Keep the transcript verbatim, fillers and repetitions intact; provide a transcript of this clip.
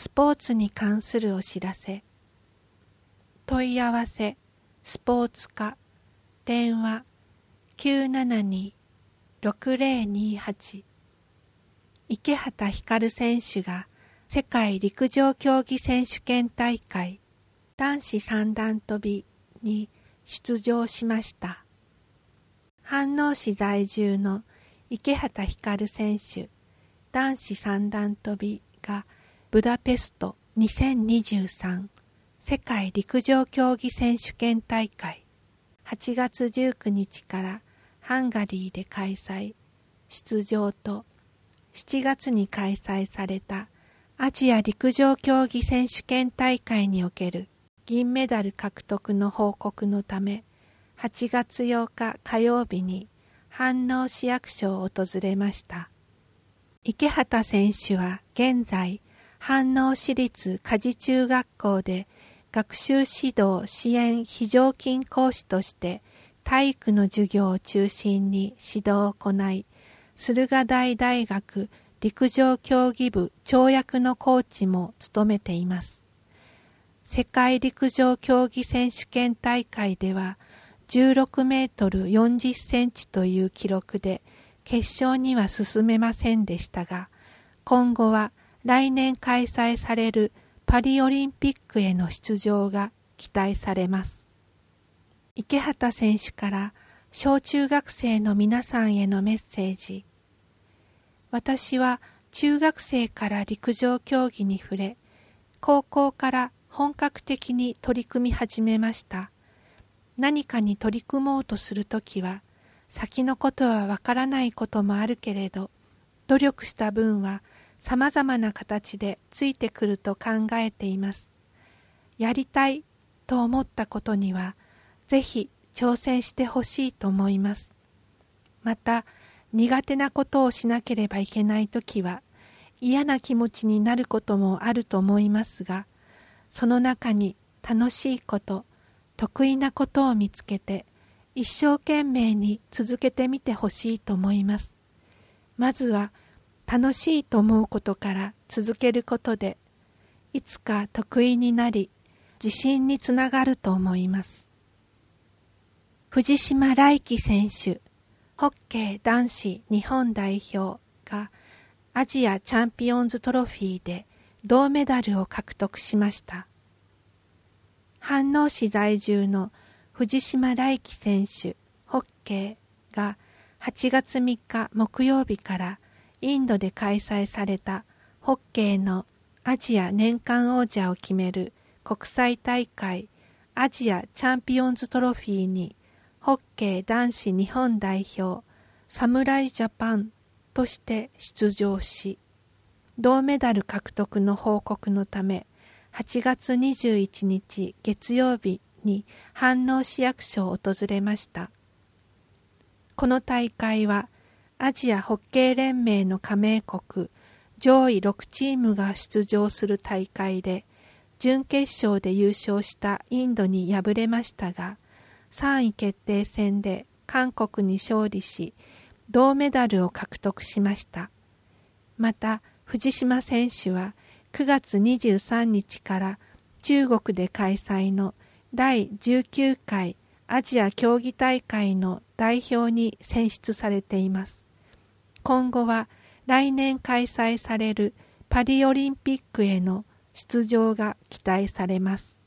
スポーツに関するお知らせ。問い合わせスポーツ課電話 きゅうななに ろくぜろにはち。池畑光選手が世界陸上競技選手権大会男子三段跳びに出場しました。飯能市在住の池畑光選手、男子三段跳びがブダペストにせんにじゅうさん世界陸上競技選手権大会はちがつじゅうくにちからハンガリーで開催、出場としちがつに開催されたアジア陸上競技選手権大会における銀メダル獲得の報告のため、はちがつようか火曜日に飯能市役所を訪れました。池畑選手は現在、飯能市立加治中学校で学習指導支援非常勤講師として体育の授業を中心に指導を行い、駿河台大学陸上競技部跳躍のコーチも務めています。世界陸上競技選手権大会ではじゅうろくメートルよんじゅっセンチという記録で決勝には進めませんでしたが、今後は来年開催されるパリオリンピックへの出場が期待されます。池畑選手から小中学生の皆さんへのメッセージ。私は中学生から陸上競技に触れ、高校から本格的に取り組み始めました。何かに取り組もうとするときは、先のことはわからないこともあるけれど、努力した分はさまざまな形でついてくると考えています。やりたいと思ったことには、ぜひ挑戦してほしいと思います。また、苦手なことをしなければいけないときは、嫌な気持ちになることもあると思いますが、その中に楽しいこと、得意なことを見つけて、一生懸命に続けてみてほしいと思います。まずは、楽しいと思うことから続けることで、いつか得意になり、自信につながると思います。藤島来希選手、ホッケー男子日本代表がアジアチャンピオンズトロフィーで銅メダルを獲得しました。飯能市在住の藤島来希選手、ホッケーがはちがつみっか木曜日からインドで開催されたホッケーのアジア年間王者を決める国際大会アジアチャンピオンズトロフィーにホッケー男子日本代表サムライジャパンとして出場し、銅メダル獲得の報告のためはちがつにじゅういちにち月曜日に飯能市役所を訪れました。この大会はアジアホッケー連盟の加盟国上位ろくチームが出場する大会で、準決勝で優勝したインドに敗れましたが、さんい決定戦で韓国に勝利し、銅メダルを獲得しました。また、藤島選手はくがつにじゅうさんにちから中国で開催のだいじゅうきゅうかいアジア競技大会の代表に選出されています。今後は来年開催されるパリオリンピックへの出場が期待されます。